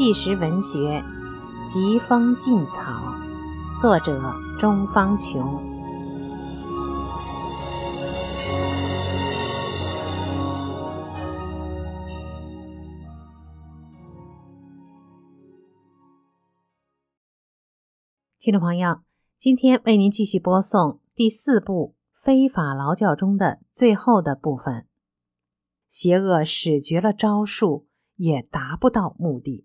纪实文学《疾风劲草》，作者钟方琼。听众朋友，今天为您继续播送第4部非法劳教中的最后的部分。邪恶使绝了招数，也达不到目的。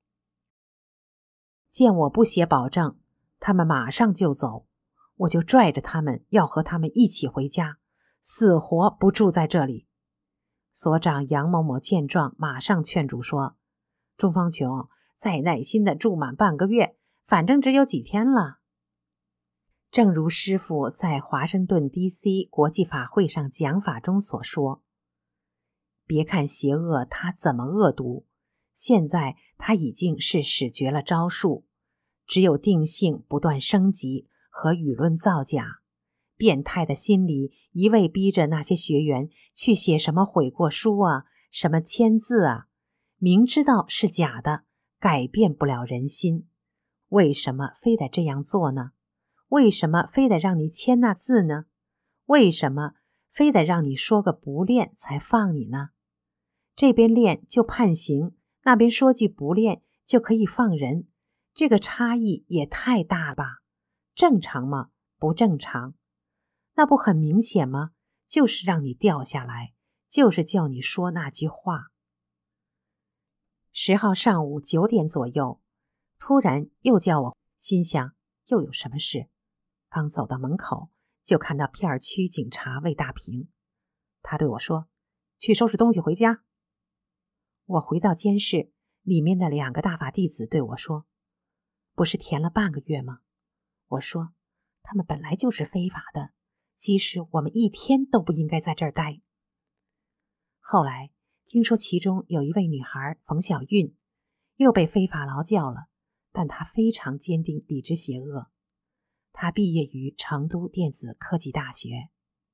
见我不写保证，他们马上就走，我就拽着他们要和他们一起回家，死活不住在这里。所长杨某某见状，马上劝阻说：钟方琼，再耐心地住满半个月，反正只有几天了。正如师父在华盛顿 DC 国际法会上讲法中所说，别看邪恶它怎么恶毒，现在它已经是使绝了招数，只有定性不断升级和舆论造假，变态的心理一味逼着那些学员去写什么悔过书啊，什么签字啊，明知道是假的，改变不了人心，为什么非得这样做呢？为什么非得让你签那字呢？为什么非得让你说个不练才放你呢？这边练就判刑，那边说句不练就可以放人，这个差异也太大吧？正常吗？不正常。那不很明显吗？就是让你掉下来，就是叫你说那句话。10号上午9点左右，突然又叫我，心想又有什么事？刚走到门口，就看到片区警察魏大平，他对我说：去收拾东西回家。我回到监室，里面的2个大法弟子对我说：不是填了半个月吗？我说：他们本来就是非法的，其实我们1天都不应该在这儿待。后来听说其中有一位女孩冯小韵又被非法劳教了，但她非常坚定抵制邪恶。她毕业于成都电子科技大学。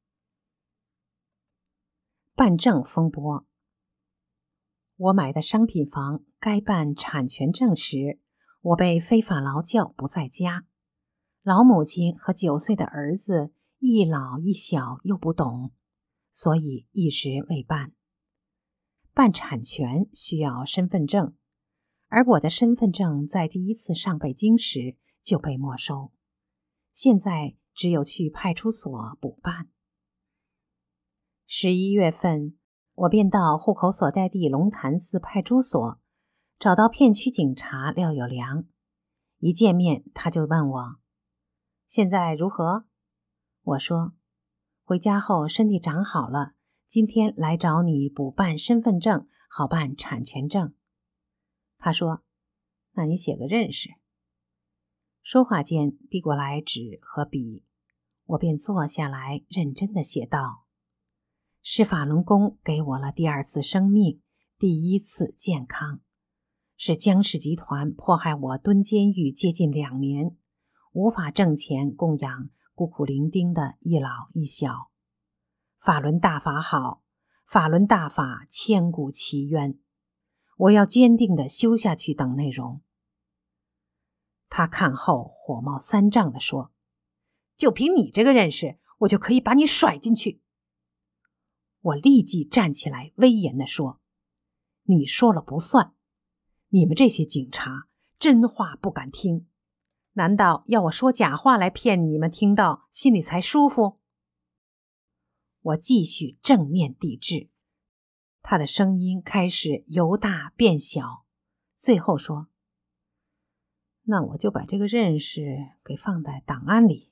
办证风波。我买的商品房该办产权证时，我被非法劳教不在家，老母亲和9岁的儿子一老一小又不懂，所以一直未办。办产权需要身份证，而我的身份证在第1次上北京时就被没收，现在只有去派出所补办。11月份，我便到户口所在地龙潭寺派出所，找到片区警察廖有良。一见面他就问我：现在如何？我说：回家后身体长好了，今天来找你补办身份证，好办产权证。他说：那你写个认识。说话间递过来纸和笔，我便坐下来认真地写道：是法轮功给我了第2次生命，第1次健康，是江氏集团迫害我蹲监狱接近2年，无法挣钱供养孤苦伶仃的一老一小。法轮大法好，法轮大法千古奇冤，我要坚定地修下去等内容。他看后火冒3丈地说：就凭你这个认识，我就可以把你甩进去。我立即站起来威严地说：你说了不算，你们这些警察真话不敢听，难道要我说假话来骗你们听到心里才舒服？我继续正面抵制，他的声音开始由大变小，最后说：那我就把这个认识给放在档案里。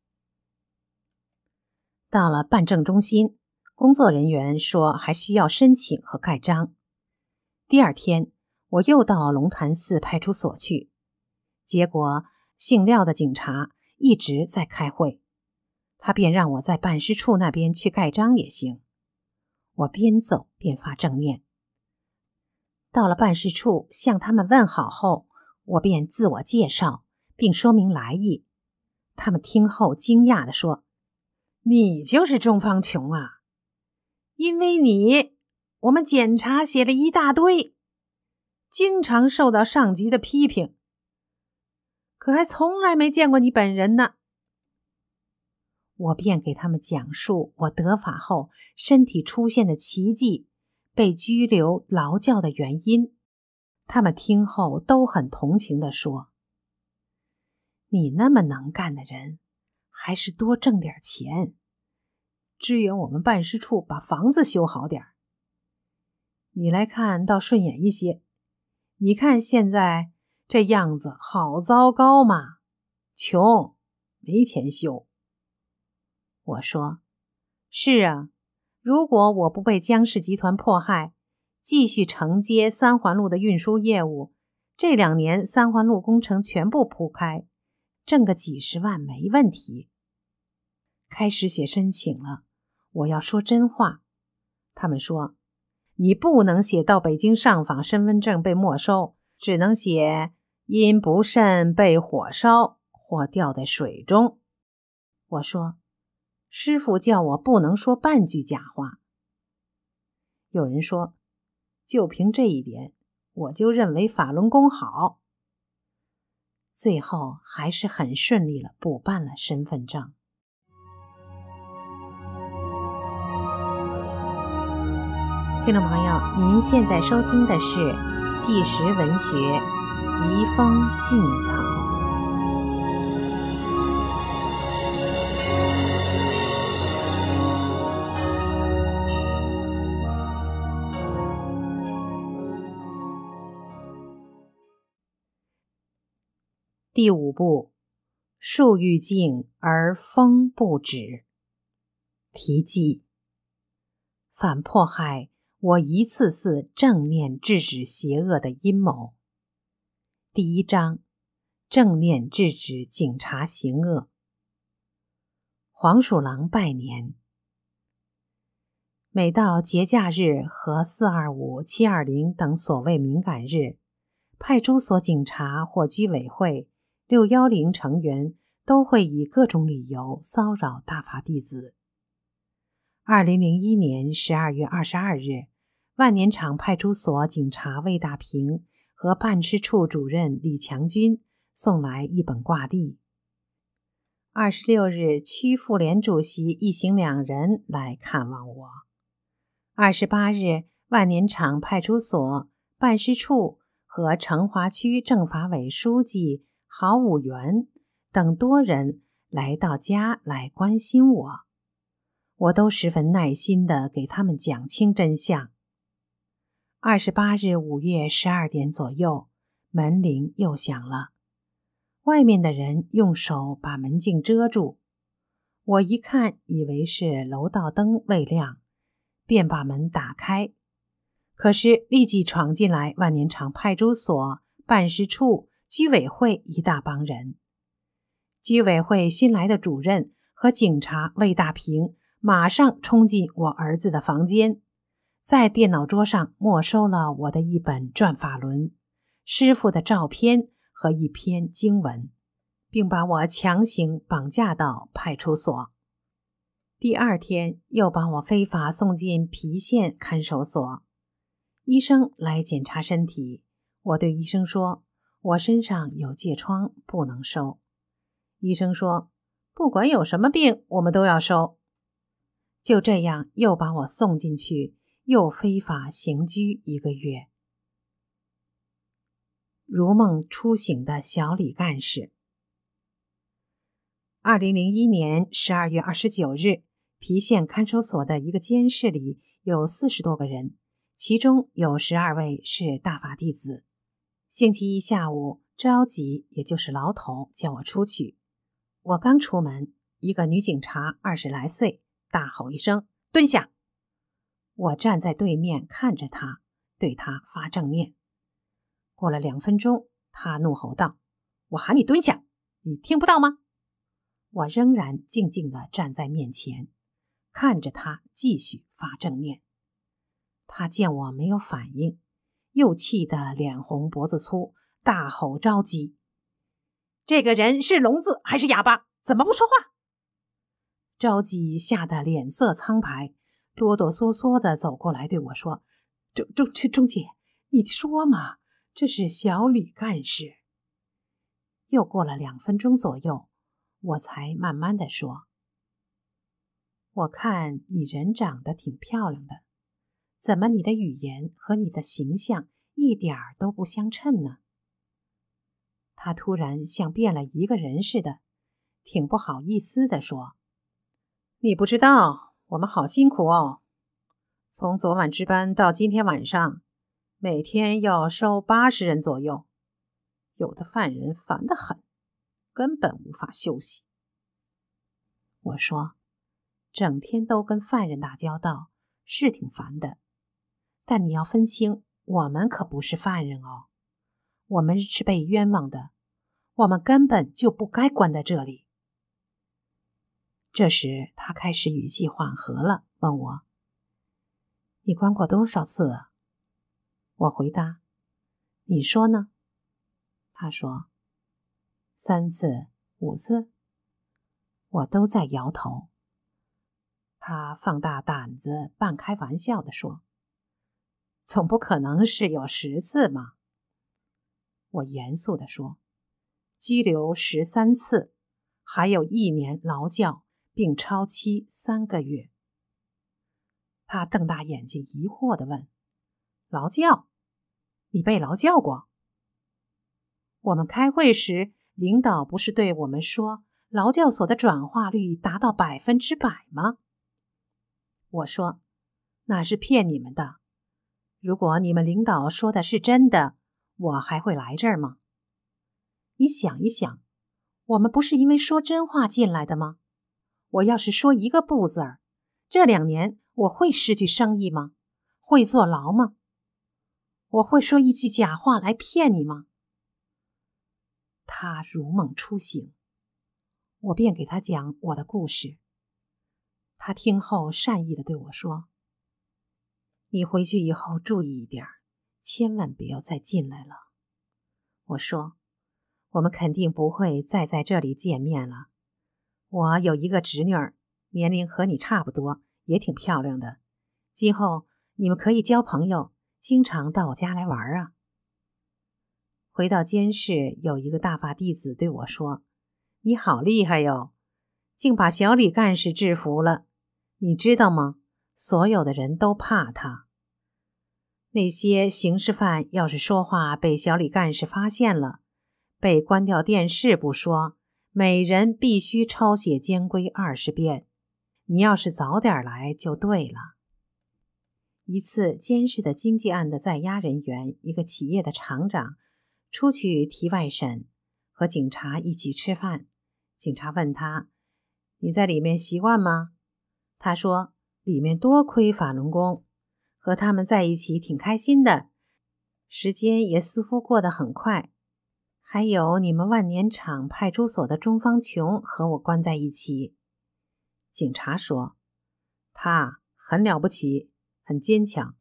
到了办证中心，工作人员说还需要申请和盖章。第2天，我又到龙潭寺派出所去，结果姓廖的警察一直在开会，他便让我在办事处那边去盖章也行。我边走边发正念。到了办事处向他们问好后，我便自我介绍并说明来意。他们听后惊讶地说：你就是钟方琼啊，因为你我们检查写了一大堆， 经常受到上级的批评，可还从来没见过你本人呢。”我便给他们讲述我得法后身体出现的奇迹，被拘留劳教的原因。他们听后都很同情地说：“你那么能干的人，还是多挣点钱，支援我们办事处把房子修好点。你来看倒顺眼一些，你看现在这样子好糟糕嘛，穷，没钱修。”我说：“是啊，如果我不被江氏集团迫害，继续承接三环路的运输业务，这2年三环路工程全部铺开，挣个几十万没问题。”开始写申请了，我要说真话。他们说：“你不能写到北京上访身份证被没收，只能写因不慎被火烧或掉在水中。”我说：“师父叫我不能说半句假话。”有人说：“就凭这一点，我就认为法轮功好。”最后还是很顺利了补办了身份证。听众朋友，您现在收听的是纪实文学《疾风劲草》。第5部，树欲静而风不止。题记：反迫害我一次次正念制止邪恶的阴谋。第1章，正念制止警察行恶。黄鼠狼拜年。每到节假日和425、720等所谓敏感日，派出所警察或居委会、610成员都会以各种理由骚扰大法弟子。2001年12月22日，万年场派出所警察魏大平和办事处主任李强军送来一本挂历。26日，区妇联主席一行2人来看望我。28日，万年场派出所、办事处和成华区政法委书记郝武元等多人来到家来关心我，我都十分耐心地给他们讲清真相。28日午夜12点左右，门铃又响了，外面的人用手把门镜遮住，我一看以为是楼道灯未亮，便把门打开，可是立即闯进来万年场派出所、办事处、居委会一大帮人。居委会新来的主任和警察魏大平马上冲进我儿子的房间，在电脑桌上没收了我的一本转法轮、师父的照片和一篇经文，并把我强行绑架到派出所。第2天又把我非法送进郫县看守所。医生来检查身体，我对医生说，我身上有疥疮，不能收。医生说，不管有什么病，我们都要收。就这样又把我送进去，又非法刑拘1个月。如梦初醒的小李干事。2001年12月29日，郫县看守所的一个监室里有40多个人，其中有12位是大法弟子。星期一下午，召集也就是牢头叫我出去。我刚出门，一个女警察20来岁，大吼一声，蹲下。我站在对面看着她，对她发正念。过了2分钟，她怒吼道，我喊你蹲下，你听不到吗？我仍然静静地站在面前，看着她继续发正念。她见我没有反应，又气得脸红脖子粗，大吼召集，这个人是聋子还是哑巴？怎么不说话？召集吓得脸色苍白，哆哆嗦嗦地走过来对我说，钟姐，你说嘛， 这是小李干事。又过了2分钟左右，我才慢慢地说：我看你人长得挺漂亮的，怎么你的语言和你的形象一点儿都不相称呢？他突然像变了一个人似的，挺不好意思地说：你不知道，我们好辛苦哦，从昨晚值班到今天晚上，每天要收80人左右，有的犯人烦得很，根本无法休息。我说：整天都跟犯人打交道，是挺烦的，但你要分清，我们可不是犯人哦，我们是被冤枉的，我们根本就不该关在这里。这时他开始语气缓和了，问我：你关过多少次啊？我回答：你说呢？他说：3次、5次。我都在摇头。他放大胆子，半开玩笑地说：总不可能是有10次嘛。我严肃地说：拘留13次，还有1年劳教，并超期3个月。他瞪大眼睛疑惑地问：劳教？你被劳教过？我们开会时，领导不是对我们说劳教所的转化率达到100%吗？我说：那是骗你们的，如果你们领导说的是真的，我还会来这儿吗？你想一想，我们不是因为说真话进来的吗？我要是说一个不字儿，这2年我会失去生意吗？会坐牢吗？我会说一句假话来骗你吗？他如梦初醒，我便给他讲我的故事。他听后善意地对我说：你回去以后注意一点，千万不要再进来了。我说：我们肯定不会再在这里见面了。我有一个侄女儿，年龄和你差不多，也挺漂亮的。今后你们可以交朋友，经常到我家来玩啊。回到监室，有一个大法弟子对我说：你好厉害哟，竟把小李干事制服了。你知道吗？所有的人都怕他。那些刑事犯要是说话被小李干事发现了，被关掉电视不说，每人必须抄写监规20遍。你要是早点来就对了。一次监视的经济案的在押人员，一个企业的厂长出去提外审，和警察一起吃饭。警察问他：你在里面习惯吗？他说：里面多亏法轮功，和他们在一起挺开心的，时间也似乎过得很快。还有你们万年场派出所的钟方琼和我关在一起。警察说：他很了不起，很坚强。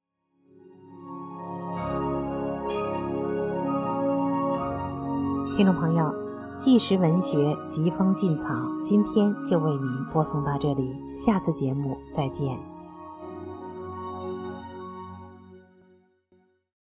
听众朋友，纪实文学疾风劲草今天就为您播送到这里，下次节目再见。